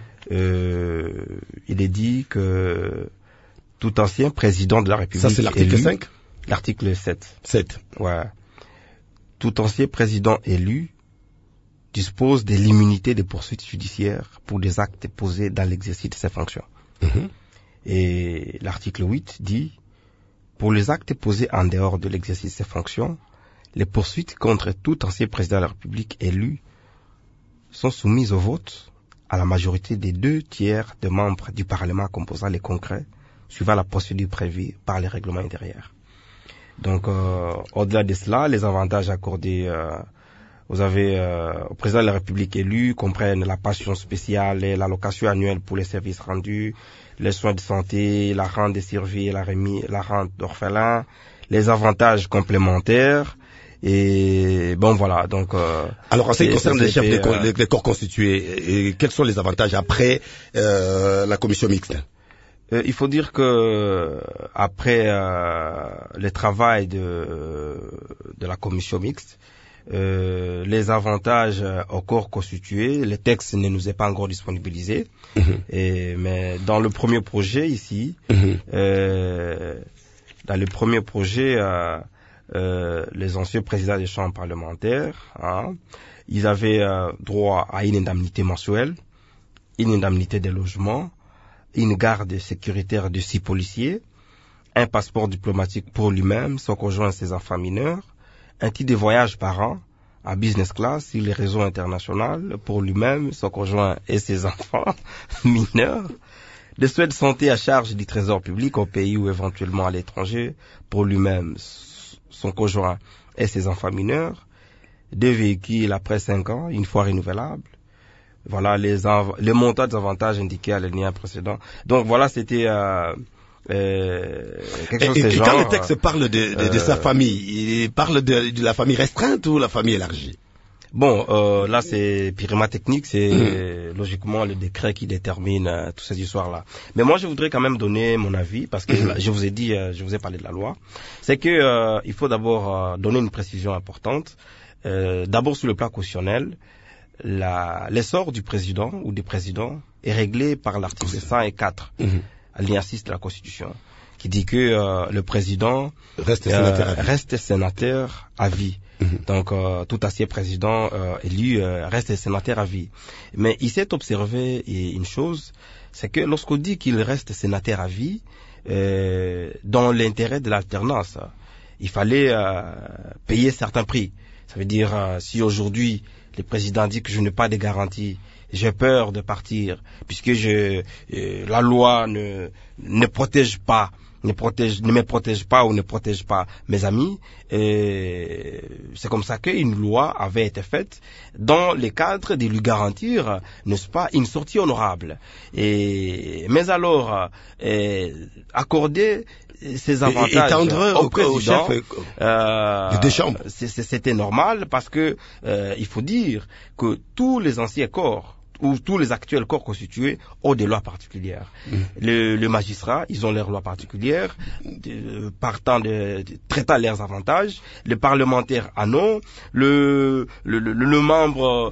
il est dit que tout ancien président de la République. Ça c'est l'article 5? L'article 7. 7. Ouais. Tout ancien président élu dispose de l'immunité des poursuites judiciaires pour des actes posés dans l'exercice de ses fonctions. Et l'article 8 dit, pour les actes posés en dehors de l'exercice de ses fonctions, les poursuites contre tout ancien président de la République élu sont soumises au vote à la majorité des 2/3 des membres du Parlement composant les congrès, suivant la procédure prévue par les règlements intérieurs. Donc, au-delà de cela, les avantages accordés au président de la République élu comprennent la pension spéciale et l'allocation annuelle pour les services rendus, les soins de santé, la rente des survie et la rente d'orphelins, les avantages complémentaires Et bon voilà, donc alors en ce qui concerne les chefs des corps constitués, quels sont les avantages après la commission mixte? Il faut dire que après le travail de la commission mixte, les avantages au corps constitué, le texte ne nous est pas encore disponibilisé, mais dans le premier projet ici, dans le premier projet, les anciens présidents des chambres parlementaires, ils avaient droit à une indemnité mensuelle, une indemnité de logement, une garde sécuritaire de 6 policiers, un passeport diplomatique pour lui-même, son conjoint et ses enfants mineurs, un titre de voyage par an à business class sur les réseaux internationaux pour lui-même, son conjoint et ses enfants mineurs, des soins de santé à charge du trésor public au pays ou éventuellement à l'étranger pour lui-même, son conjoint et ses enfants mineurs, 2 véhicules après 5 ans, une fois renouvelables. Voilà les montants des avantages indiqués à l'alinéa précédent. Donc voilà, c'était quelque chose de ce genre. Quand le texte parle de sa famille, il parle de la famille restreinte ou la famille élargie? Bon, là c'est purement technique, c'est logiquement le décret qui détermine toutes ces histoires-là. Mais moi je voudrais quand même donner mon avis, parce que je vous ai dit, je vous ai parlé de la loi. C'est que il faut d'abord donner une précision importante. D'abord sur le plan constitutionnel, l'essor du président ou des présidents est réglé par l'article 104, alinéa 6 de la Constitution, qui dit que le président reste sénateur à vie. Donc tout ancien président élu reste sénateur à vie. Mais il s'est observé une chose, c'est que lorsqu'on dit qu'il reste sénateur à vie, dans l'intérêt de l'alternance, il fallait payer certains prix. Ça veut dire, si aujourd'hui le président dit que je n'ai pas de garantie, j'ai peur de partir, puisque la loi ne me protège pas ou ne protège pas mes amis. C'est comme ça qu'une loi avait été faite dans le cadre de lui garantir, n'est-ce pas, une sortie honorable. Mais alors, accorder ces avantages au président, des chambres, c'était normal, parce que il faut dire que tous les anciens corps ou tous les actuels corps constitués ont des lois particulières. Les magistrats, ils ont leurs lois particulières, traitant leurs avantages. Les parlementaires en ont. Le membre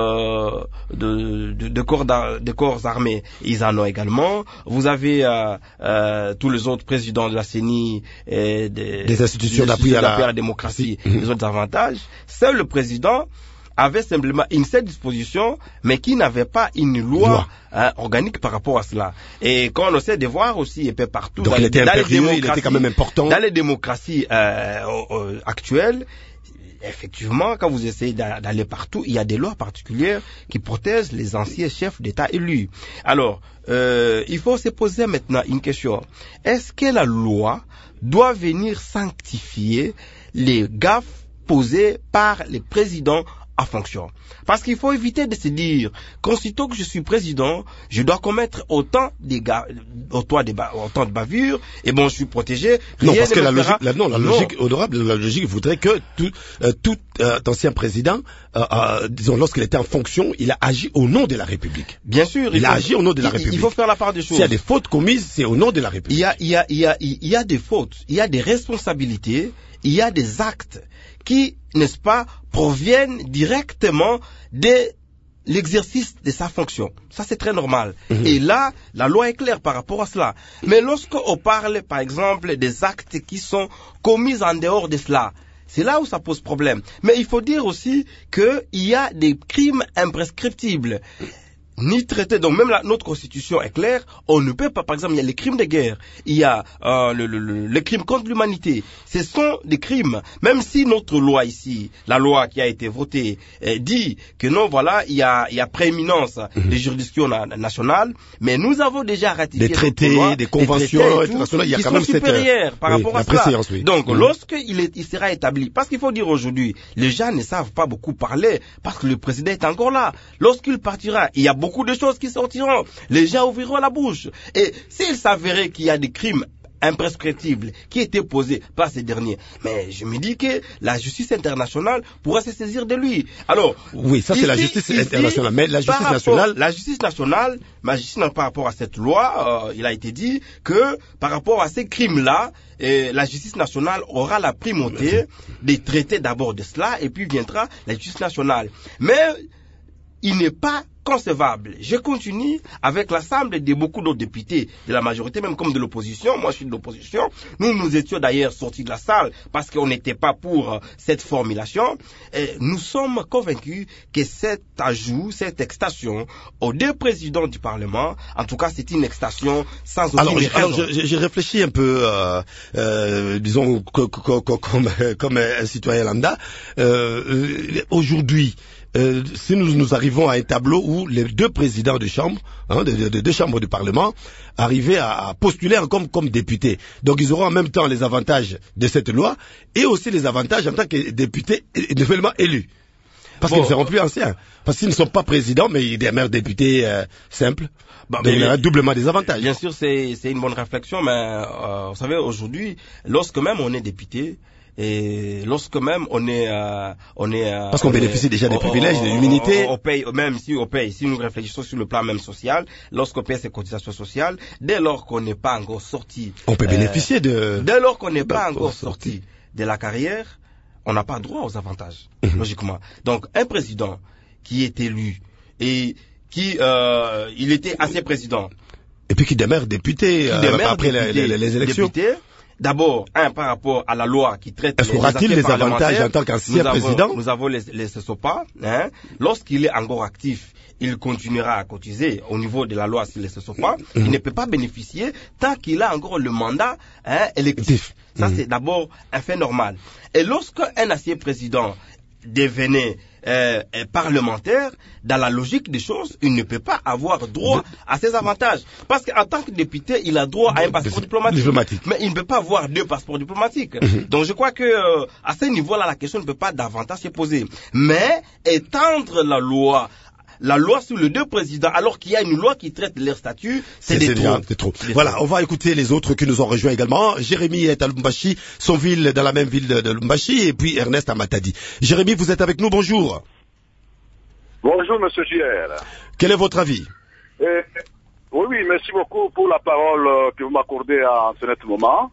de corps armés, ils en ont également. Vous avez tous les autres présidents de la CENI et des institutions d'appui à la démocratie, les autres avantages. Seul le président avait simplement une seule disposition, mais qui n'avait pas une loi organique par rapport à cela. Et quand on essaie de voir aussi un peu partout, donc il était quand même important. Dans les démocraties actuelles, effectivement, quand vous essayez d'aller partout, il y a des lois particulières qui protègent les anciens chefs d'État élus. Alors, il faut se poser maintenant une question. Est-ce que la loi doit venir sanctifier les gaffes posées par les présidents en fonction? Parce qu'il faut éviter de se dire qu'aussitôt que je suis président, je dois commettre autant de bavures, et bon, je suis protégé. Non, parce que la logique honorable, la logique voudrait que tout ancien président, disons, lorsqu'il était en fonction, il a agi au nom de la République. Bien sûr. Il a agi au nom de la République. Il faut faire la part des choses. S'il y a des fautes commises, c'est au nom de la République. Il y a des fautes, il y a des responsabilités, il y a des actes qui, n'est-ce pas, proviennent directement de l'exercice de sa fonction. Ça, c'est très normal. Et là, la loi est claire par rapport à cela. Mais lorsqu'on parle, par exemple, des actes qui sont commis en dehors de cela, c'est là où ça pose problème. Mais il faut dire aussi qu'il y a des crimes imprescriptibles, ni traités. Donc même notre constitution est claire, on ne peut pas, par exemple, il y a les crimes de guerre, il y a les crimes contre l'humanité. Ce sont des crimes, même si notre loi ici, la loi qui a été votée, dit que non, voilà, il y a prééminence des juridictions nationales, mais nous avons déjà ratifié des traités, des conventions internationales, il y a quand même supérieurs par rapport à cela. Oui. Donc lorsqu'il sera établi, parce qu'il faut dire aujourd'hui, les gens ne savent pas beaucoup parler, parce que le président est encore là. Lorsqu'il partira, il y a beaucoup de choses qui sortiront. Les gens ouvriront la bouche. Et s'il s'avérait qu'il y a des crimes imprescriptibles qui étaient posées par ces derniers. Mais je me dis que la justice internationale pourra se saisir de lui. Alors, oui, ça c'est la justice internationale. Mais la justice nationale, ma justice par rapport à cette loi, il a été dit que par rapport à ces crimes-là, la justice nationale aura la primauté de traiter d'abord de cela et puis viendra la justice nationale. Mais il n'est pas concevable. Je continue avec l'Assemblée de beaucoup d'autres députés de la majorité, même comme de l'opposition. Moi, je suis de l'opposition. Nous étions d'ailleurs sortis de la salle parce qu'on n'était pas pour cette formulation. Et nous sommes convaincus que cet ajout, cette extension aux deux présidents du Parlement, en tout cas, c'est une extension sans aucune raison. Alors, j'ai réfléchi un peu, disons, comme un citoyen lambda. Aujourd'hui, si nous arrivons à un tableau où les deux présidents de chambre, de deux chambres du Parlement, arrivaient à postuler comme députés. Donc ils auront en même temps les avantages de cette loi et aussi les avantages en tant que députés nouvellement élus. Parce qu'ils ne seront plus anciens. Parce qu'ils ne sont pas présidents, mais des maires députés simples. Donc il y aura doublement des avantages. Bien sûr, c'est une bonne réflexion, mais vous savez, aujourd'hui, lorsque même on est député, et lorsque même on est parce qu'on bénéficie déjà des privilèges, des immunités. On paye, même si on paye, si nous réfléchissons sur le plan même social, lorsqu'on paye ses cotisations sociales, dès lors qu'on n'est pas encore sorti, on peut bénéficier dès lors qu'on n'est pas encore sorti de la carrière, on n'a pas droit aux avantages, logiquement. Donc un président qui est élu et qui il était assez président et puis qui demeure député après les élections. Député, d'abord, par rapport à la loi qui traite est-ce qu'aura-t-il les avantages en tant qu'ancien président? Nous avons les SESOPA. Lorsqu'il est encore actif, il continuera à cotiser au niveau de la loi sur les SESOPA. Il ne peut pas bénéficier tant qu'il a encore le mandat électif. Ça, c'est d'abord un fait normal. Et lorsqu'un ancien président devenait parlementaire, dans la logique des choses, il ne peut pas avoir droit à ces avantages. Parce qu'en tant que député, il a droit à un passeport diplomatique. Mais il ne peut pas avoir deux passeports diplomatiques. Donc je crois que à ce niveau-là, la question ne peut pas davantage se poser. Mais étendre la loi sur les deux présidents, alors qu'il y a une loi qui traite leur statut, c'est trop. Voilà, on va écouter les autres qui nous ont rejoints également. Jérémy est à Lubumbashi, son ville dans la même ville de Lubumbashi, et puis Ernest à Matadi. Jérémy, vous êtes avec nous, bonjour. Bonjour, monsieur JR. Quel est votre avis? Oui, merci beaucoup pour la parole que vous m'accordez à ce net moment.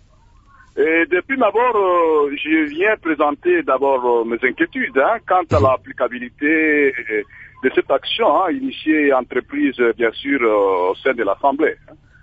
Et depuis d'abord, je viens présenter d'abord mes inquiétudes quant à l'applicabilité de cette action initiée et entreprise, bien sûr, au sein de l'Assemblée.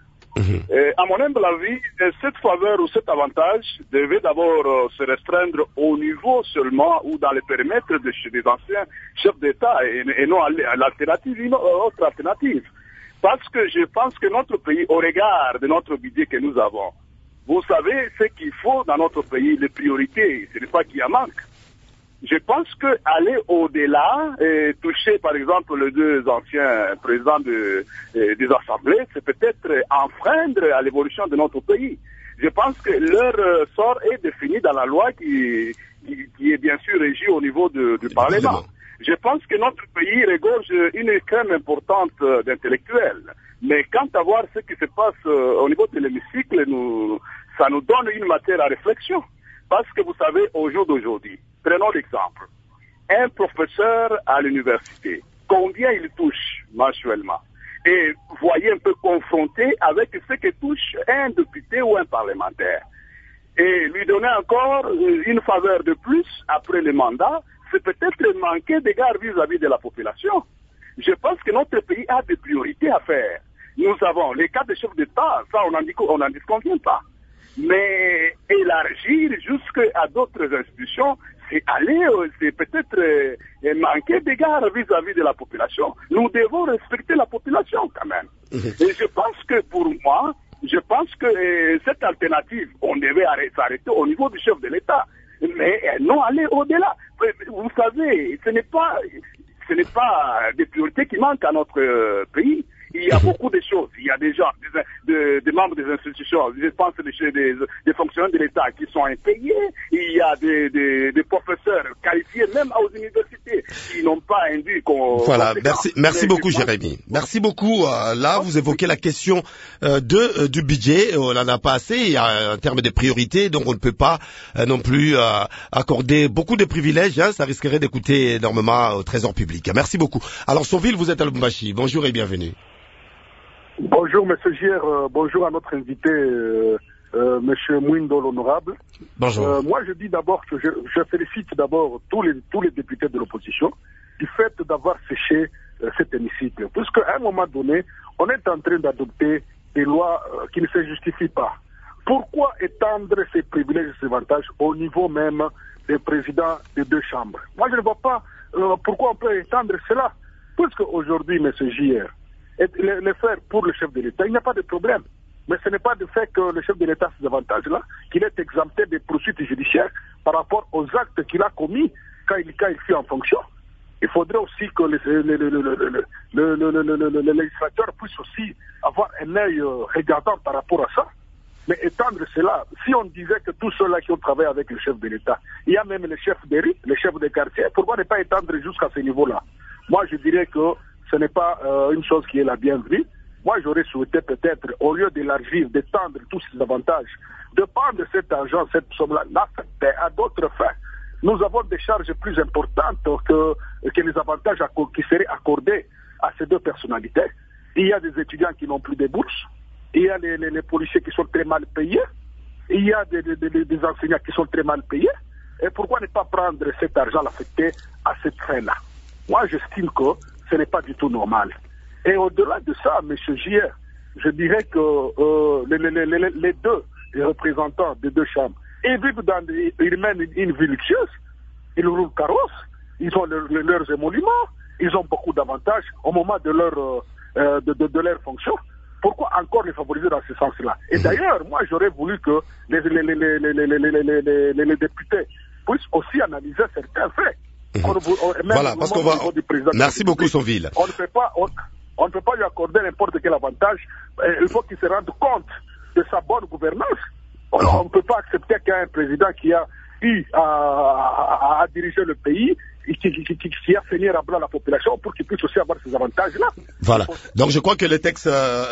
À mon humble avis, cette faveur ou cet avantage devait d'abord se restreindre au niveau seulement ou dans le périmètre des anciens chefs d'État et non à l'alternative, une autre alternative. Parce que je pense que notre pays, au regard de notre budget que nous avons, vous savez ce qu'il faut dans notre pays, les priorités, ce n'est pas qu'il y a manque. Je pense qu'aller au-delà, toucher par exemple les deux anciens présidents des assemblées, c'est peut-être enfreindre à l'évolution de notre pays. Je pense que leur sort est défini dans la loi qui est bien sûr régie au niveau du Parlement. Je pense que notre pays regorge une crème importante d'intellectuels. Mais quant à voir ce qui se passe au niveau de l'hémicycle, ça nous donne une matière à réflexion. Parce que vous savez, au jour d'aujourd'hui, prenons l'exemple. Un professeur à l'université, combien il touche mensuellement? Et voyez un peu confronté avec ce que touche un député ou un parlementaire. Et lui donner encore une faveur de plus après le mandat, c'est peut-être manquer d'égard vis-à-vis de la population. Je pense que notre pays a des priorités à faire. Nous avons les cas de chefs d'État, ça on n'en disconvient pas. Mais élargir jusqu'à d'autres institutions, c'est peut-être manquer d'égard vis-à-vis de la population. Nous devons respecter la population quand même. Et je pense que pour moi, cette alternative, on devait s'arrêter au niveau du chef de l'État, mais non aller au-delà. Vous savez, ce n'est pas des priorités qui manquent à notre pays. Il y a beaucoup de choses. Il y a des gens, des membres des institutions, je pense des fonctionnaires de l'État qui sont impayés. Il y a des professeurs qualifiés, même aux universités, qui n'ont pas induit qu'on... Voilà, merci beaucoup Jérémy. Merci beaucoup. Là, vous évoquez la question du budget. On n'en a pas assez. Il y a un terme de priorité, donc on ne peut pas non plus accorder beaucoup de privilèges. Hein, ça risquerait d'écouter énormément au trésor public. Merci beaucoup. Alors, Sauville, vous êtes à Lubumbashi. Bonjour et bienvenue. Bonjour, monsieur Gier. Bonjour à notre invité, monsieur Mouindo, l'honorable. Bonjour. Moi, je dis d'abord que je félicite d'abord tous les députés de l'opposition du fait d'avoir séché cet hémicycle. Puisqu'à un moment donné, on est en train d'adopter des lois qui ne se justifient pas. Pourquoi étendre ces privilèges et ces avantages au niveau même des présidents des deux chambres? Moi, je ne vois pas pourquoi on peut étendre cela. Puisque aujourd'hui, M. Gier, le faire pour le chef de l'État, il n'y a pas de problème. Mais ce n'est pas de fait que le chef de l'État a ces avantages-là, qu'il est exempté des poursuites judiciaires par rapport aux actes qu'il a commis quand il fut en fonction. Il faudrait aussi que le législateur puisse aussi avoir un œil regardant par rapport à ça. Mais étendre cela, si on disait que tous ceux-là qui ont travaillé avec le chef de l'État, il y a même les chefs de rue, les chefs de quartier, pourquoi ne pas étendre jusqu'à ce niveau-là? Moi, je dirais que ce n'est pas une chose qui est la bienvenue. Moi, j'aurais souhaité peut-être, au lieu d'élargir, d'étendre tous ces avantages, de prendre cet argent, cette somme-là, l'affecter à d'autres fins. Nous avons des charges plus importantes que les avantages qui seraient accordés à ces deux personnalités. Il y a des étudiants qui n'ont plus de bourses. Il y a les policiers qui sont très mal payés. Il y a des enseignants qui sont très mal payés. Et pourquoi ne pas prendre cet argent, l'affecter à cette fin-là? Moi, j'estime que ce n'est pas du tout normal. Et au-delà de ça, M. Gier, je dirais que les deux représentants des deux chambres, ils mènent une vie luxueuse, ils roulent carrosse, ils ont leurs émoluments, ils ont beaucoup d'avantages au moment de leur fonction. Pourquoi encore les favoriser dans ce sens-là? Et d'ailleurs, moi, j'aurais voulu que les députés puissent aussi analyser certains faits. Voilà, parce qu'on va... Merci beaucoup, Sauville. On ne peut pas lui accorder n'importe quel avantage. Il faut qu'il se rende compte de sa bonne gouvernance. On ne peut pas accepter qu'un président qui a eu à diriger le pays, qui a fait à blanc la population pour qu'il puisse aussi avoir ces avantages-là. Voilà. Donc je crois que le texte,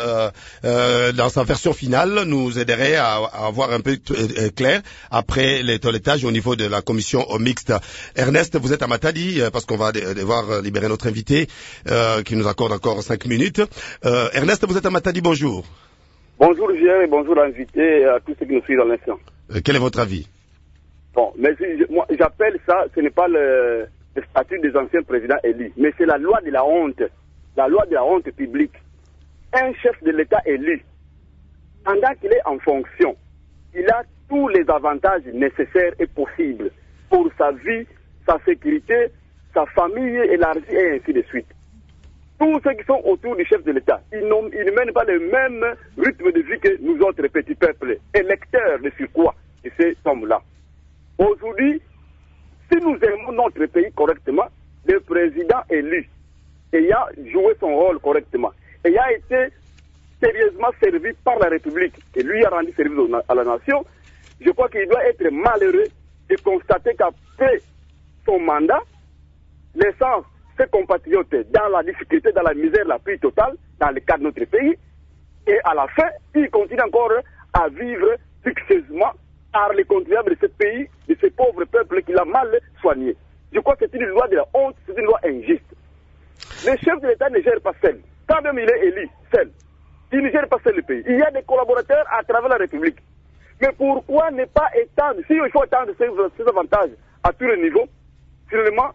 dans sa version finale, nous aiderait à avoir un peu clair après les toilettages au niveau de la commission mixte. Ernest, vous êtes à Matadi, parce qu'on va devoir libérer notre invité, qui nous accorde encore 5 minutes. Ernest, vous êtes à Matadi, bonjour. Bonjour Gilles et bonjour l'invité et à tous ceux qui nous suivent dans l'instant. Quel est votre avis? Bon, mais moi j'appelle ça, ce n'est pas le statut des anciens présidents élus, mais c'est la loi de la honte publique. Un chef de l'État élu, pendant qu'il est en fonction, il a tous les avantages nécessaires et possibles pour sa vie, sa sécurité, sa famille élargie et ainsi de suite. Tous ceux qui sont autour du chef de l'État, ils ne mènent pas le même rythme de vie que nous autres petits peuples, électeurs de surcroît de ces hommes-là. Aujourd'hui, si nous aimons notre pays correctement, le président élu ayant joué son rôle correctement, ayant été sérieusement servi par la République, et lui a rendu service à la nation, je crois qu'il doit être malheureux de constater qu'après son mandat, laissant ses compatriotes dans la difficulté, dans la misère la plus totale, dans le cas de notre pays, et à la fin, il continue encore à vivre successivement par les contribuables de ce pays, de ce pauvre peuple qu'il a mal soigné. Je crois que c'est une loi de la honte, c'est une loi injuste. Le chef de l'État ne gère pas seul. Quand même il est élu seul, il ne gère pas seul le pays. Il y a des collaborateurs à travers la République. Mais pourquoi ne pas étendre, si il faut étendre ces avantages à tous les niveaux, finalement,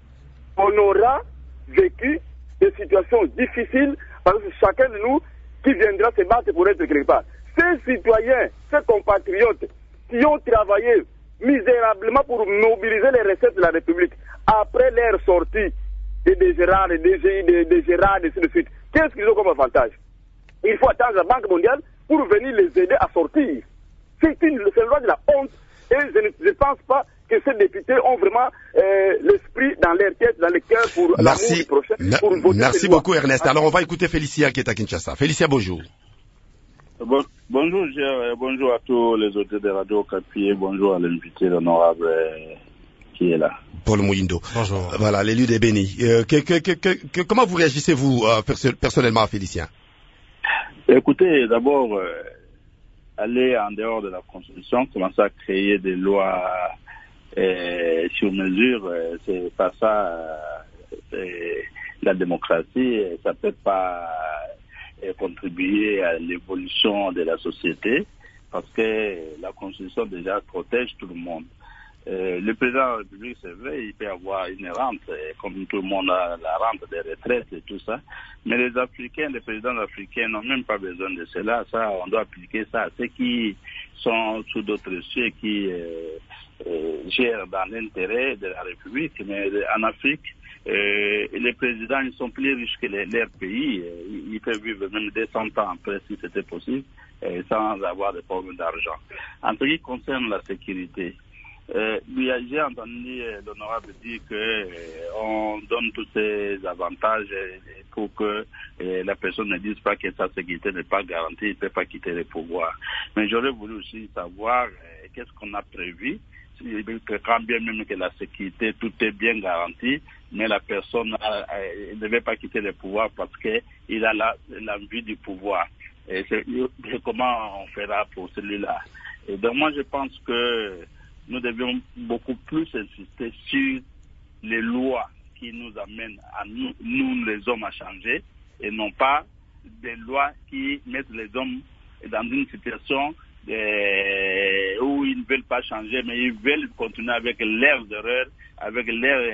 on aura vécu des situations difficiles parce que chacun de nous qui viendra se battre pour être quelque part. Ces citoyens, ces compatriotes qui ont travaillé misérablement pour mobiliser les recettes de la République après leur sortie des Gérard, des DGI, des Gérard, et ainsi de suite, qu'est-ce qu'ils ont comme avantage? Il faut attendre la Banque mondiale pour venir les aider à sortir. C'est une loi de la honte et je ne pense pas que ces députés ont vraiment l'esprit dans leur tête, dans le cœur pour l'amour du prochain. Merci beaucoup Ernest. Alors on va écouter Félicien qui est à Kinshasa. Félicien, bonjour. Bonjour, bonjour à tous les auditeurs de Radio Okapi et bonjour à l'invité l'honorable qui est là. Paul Moyindo. Bonjour. Voilà, l'élu des bénis. Comment vous réagissez-vous personnellement à Félicien? Écoutez, d'abord, aller en dehors de la Constitution, commencer à créer des lois sur mesure, c'est pas ça la démocratie, ça peut pas contribuer à l'évolution de la société parce que la Constitution déjà protège tout le monde. Le président de la République, c'est vrai, il peut avoir une rente, comme tout le monde a la rente des retraites et tout ça. Mais les Africains, les présidents africains n'ont même pas besoin de cela. Ça, on doit appliquer ça à ceux qui sont sous d'autres cieux, qui gèrent dans l'intérêt de la République. Mais en Afrique, les présidents, ils sont plus riches que leur pays. Ils peuvent vivre même 200 ans après, si c'était possible, sans avoir de problème d'argent. En ce qui concerne la sécurité, j'ai entendu l'honorable dire que on donne tous ces avantages pour que la personne ne dise pas que sa sécurité n'est pas garantie, il ne peut pas quitter le pouvoir. Mais j'aurais voulu aussi savoir qu'est-ce qu'on a prévu, quand bien même que la sécurité, tout est bien garanti, mais la personne ne veut pas quitter le pouvoir parce qu'il a l'envie du pouvoir. Et comment on fera pour celui-là? Et donc moi je pense que nous devions beaucoup plus insister sur les lois qui nous amènent à nous les hommes à changer et non pas des lois qui mettent les hommes dans une situation où ils ne veulent pas changer mais ils veulent continuer avec leurs erreurs, avec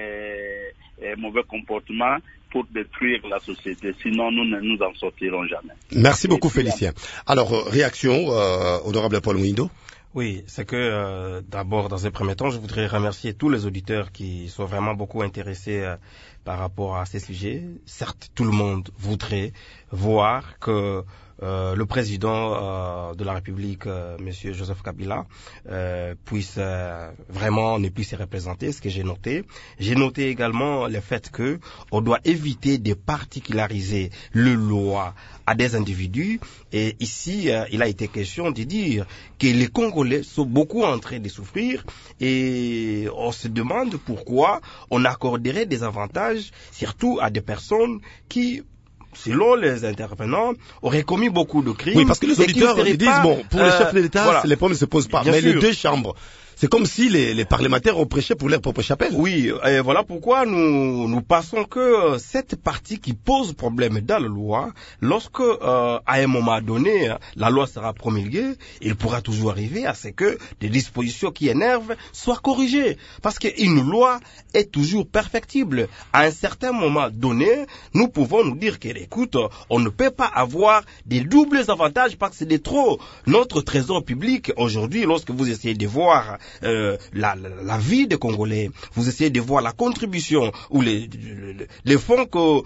leurs mauvais comportements pour détruire la société. Sinon, nous ne nous en sortirons jamais. Merci beaucoup, Félicien. Alors, réaction, honorable Paul Moyindo? Oui, c'est que d'abord, dans un premier temps, je voudrais remercier tous les auditeurs qui sont vraiment beaucoup intéressés par rapport à ces sujets. Certes, tout le monde voudrait voir que le président de la République, Monsieur Joseph Kabila, puisse vraiment ne plus se représenter, ce que j'ai noté. J'ai noté également le fait que on doit éviter de particulariser le loi à des individus. Et ici, il a été question de dire que les Congolais sont beaucoup en train de souffrir et on se demande pourquoi on accorderait des avantages, surtout à des personnes qui, selon les intervenants, auraient commis beaucoup de crimes. Oui, parce que les auditeurs disent, bon, pour les chefs de l'État, voilà, les problèmes ne se posent pas. Bien mais sûr. Les deux chambres, c'est comme si les parlementaires ont prêché pour leur propre chapelle. Oui, et voilà pourquoi nous pensons que cette partie qui pose problème dans la loi, lorsque à un moment donné la loi sera promulguée, il pourra toujours arriver à ce que des dispositions qui énervent soient corrigées. Parce qu'une loi est toujours perfectible. À un certain moment donné, nous pouvons nous dire que, écoute, on ne peut pas avoir des doubles avantages parce que c'est de trop. Notre trésor public, aujourd'hui, lorsque vous essayez de voir la vie des Congolais, vous essayez de voir la contribution ou les fonds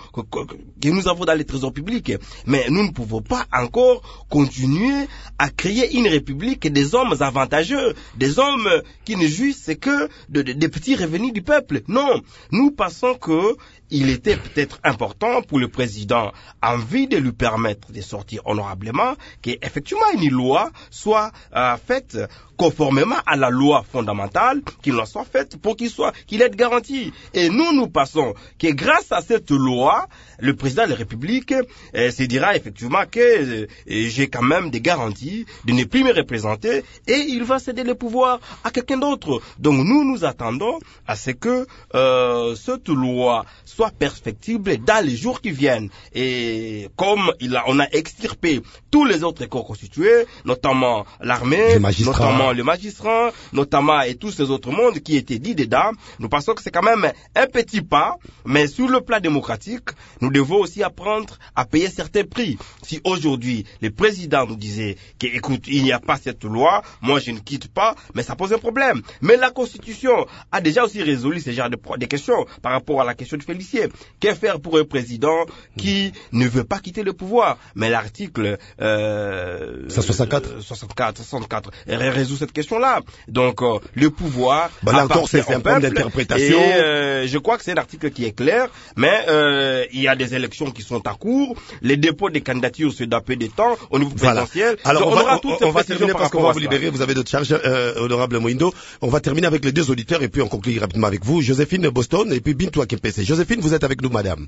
que nous avons dans les trésors publics, mais nous ne pouvons pas encore continuer à créer une république des hommes avantageux, des hommes qui ne jouissent que des petits revenus du peuple. Non, nous pensons que il était peut-être important pour le président, envie de lui permettre de sortir honorablement, qu'effectivement une loi soit faite conformément à la loi fondamentale, qu'il en soit faite pour qu'il ait garanti. Et nous pensons que grâce à cette loi, le président de la République se dira effectivement que j'ai quand même des garanties de ne plus me représenter et il va céder le pouvoir à quelqu'un d'autre. Donc nous attendons à ce que cette loi soit perfectible dans les jours qui viennent. Et comme on a extirpé tous les autres corps constitués, notamment l'armée, notamment le magistrat, notamment et tous ces autres mondes qui étaient dits dedans, nous pensons que c'est quand même un petit pas, mais sur le plan démocratique, nous devons aussi apprendre à payer certains prix. Si aujourd'hui, le président nous disait que, écoute, il n'y a pas cette loi, moi je ne quitte pas, mais ça pose un problème. Mais la Constitution a déjà aussi résolu ce genre de questions par rapport à la question de Félicien. Que faire pour un président qui ne veut pas quitter le pouvoir? Mais l'article 64 résout cette question-là. Donc Donc le pouvoir là encore c'est un problème d'interprétation. Et je crois que c'est l'article qui est clair, mais il y a des élections qui sont à court, les dépôts des candidatures se donnent peu de temps au niveau présidentiel. Alors on va terminer parce qu'on va vous libérer, vous avez d'autres charges, honorable Moindo. On va terminer avec les deux auditeurs et puis on conclut rapidement avec vous, Joséphine Boston et puis Bintou Akimpese. Joséphine, vous êtes avec nous, madame.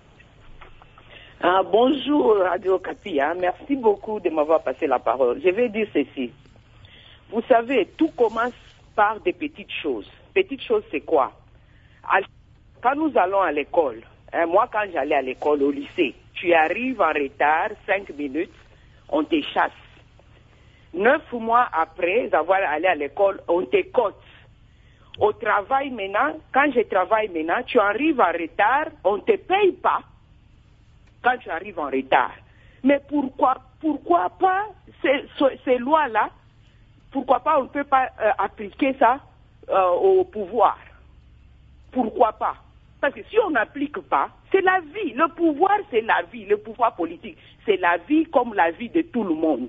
Bonjour Radio Okapi, merci beaucoup de m'avoir passé la parole. Je vais dire ceci. Vous savez, tout commence par des petites choses. Petites choses, c'est quoi? Quand nous allons à l'école, moi quand j'allais à l'école au lycée, tu arrives en retard, 5 minutes, on te chasse. 9 mois après avoir allé à l'école, on te cote. Au travail maintenant, quand je travaille maintenant, tu arrives en retard, on ne te paye pas quand tu arrives en retard. Mais pourquoi pas ces lois-là, pourquoi pas on ne peut pas appliquer ça au pouvoir? Pourquoi pas? Parce que si on n'applique pas, c'est la vie. Le pouvoir, c'est la vie. Le pouvoir politique, c'est la vie comme la vie de tout le monde.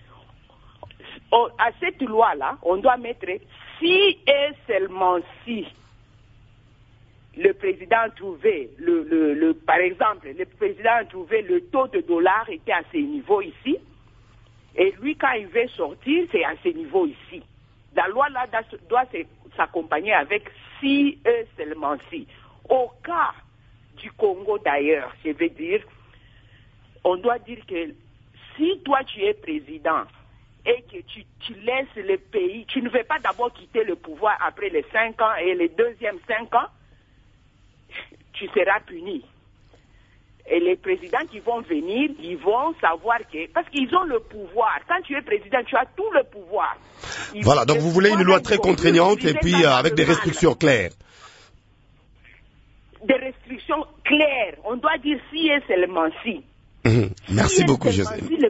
À cette loi-là, on doit mettre si et seulement si le président a trouvé, par exemple, le président a trouvé le taux de dollar était à ce niveau ici, et lui, quand il veut sortir, c'est à ce niveau ici. La loi-là doit s'accompagner avec si et seulement si. Au cas du Congo d'ailleurs, je veux dire, on doit dire que si toi tu es président et que tu laisses le pays, tu ne veux pas d'abord quitter le pouvoir après les 5 ans et les deuxièmes 5 ans, tu seras puni. Et les présidents qui vont venir, ils vont savoir que... Parce qu'ils ont le pouvoir. Quand tu es président, tu as tout le pouvoir. Voilà, donc vous voulez une loi très contraignante et puis avec des restrictions claires. Des restrictions claires. On doit dire si et seulement si. Merci beaucoup, Joséphine.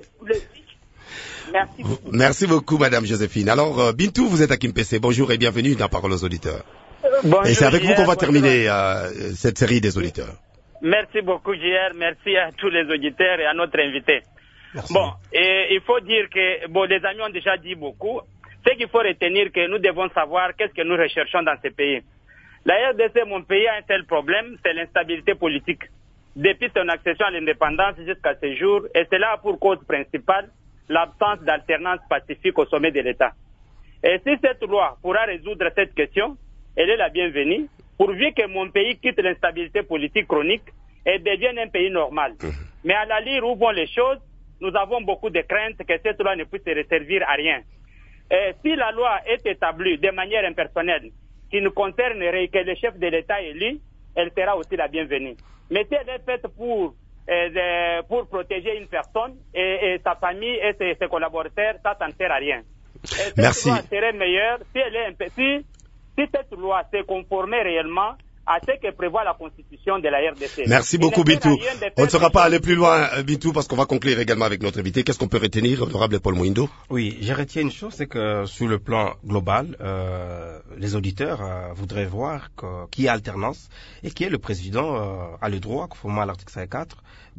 Merci beaucoup, madame Joséphine. Alors, Bintou, vous êtes à Kimpese. Bonjour et bienvenue dans Parole aux auditeurs. Bonjour, et c'est avec vous qu'on va terminer cette série des auditeurs. Merci beaucoup, JR. Merci à tous les auditeurs et à notre invité. Merci. Bon, et il faut dire que les amis ont déjà dit beaucoup. Ce qu'il faut retenir, que nous devons savoir qu'est-ce que nous recherchons dans ce pays. La RDC, mon pays, a un seul problème, c'est l'instabilité politique. Depuis son accession à l'indépendance jusqu'à ce jour, et c'est là pour cause principale l'absence d'alternance pacifique au sommet de l'État. Et si cette loi pourra résoudre cette question, elle est la bienvenue, pourvu que mon pays quitte l'instabilité politique chronique et devienne un pays normal. Mais à la lire où vont les choses, nous avons beaucoup de craintes que cette loi ne puisse servir à rien. Et si la loi est établie de manière impersonnelle, qui ne concerne que le chef de l'État élu, elle sera aussi la bienvenue. Mais si elle est faite pour protéger une personne et sa famille et ses collaborateurs, ça ne sert à rien. Et cette Merci. loi serait meilleure si cette loi s'est conformée réellement à ce que prévoit la Constitution de la RDC. Merci beaucoup, Bintou. On ne sera pas aller plus loin, Bintou, parce qu'on va conclure également avec notre invité. Qu'est-ce qu'on peut retenir, honorable Paul Moindo? Oui, je retiens une chose, c'est que sur le plan global, les auditeurs voudraient voir qu'il y a alternance et que le président a le droit, conformément à l'article 54,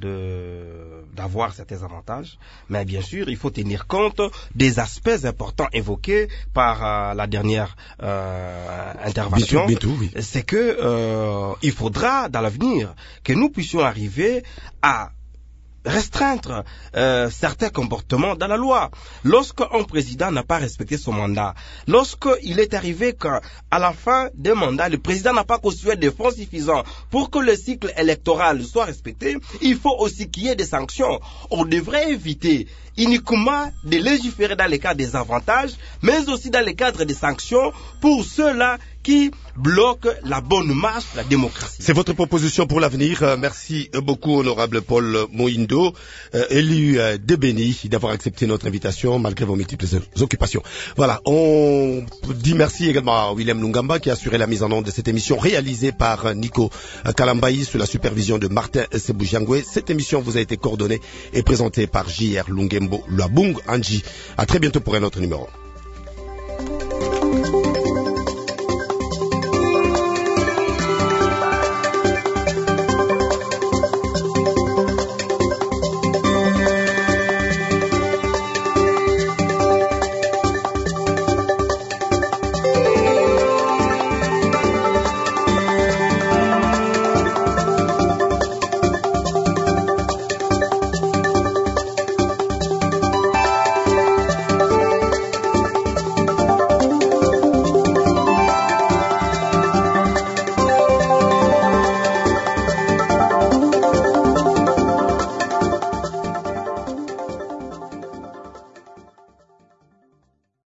d'avoir certains avantages. Mais bien sûr, il faut tenir compte des aspects importants évoqués par la dernière intervention. Bintou, oui. C'est que il faudra dans l'avenir que nous puissions arriver à restreindre certains comportements dans la loi. Lorsqu'un président n'a pas respecté son mandat, lorsqu'il est arrivé qu'à la fin d'un mandat, le président n'a pas constitué des fonds suffisants pour que le cycle électoral soit respecté, il faut aussi qu'il y ait des sanctions. On devrait éviter uniquement de légiférer dans le cadre des avantages, mais aussi dans le cadre des sanctions pour ceux-là qui bloquent la bonne marche de la démocratie. C'est votre proposition pour l'avenir. Merci beaucoup, honorable Paul Moindo, élu de Béni, d'avoir accepté notre invitation malgré vos multiples occupations. Voilà, on dit merci également à William Lungamba qui a assuré la mise en œuvre de cette émission réalisée par Nico Kalambayi sous la supervision de Martin Seboujiangwe. Cette émission vous a été coordonnée et présentée par J.R. Lungembo Luabung Anji. À très bientôt pour un autre numéro.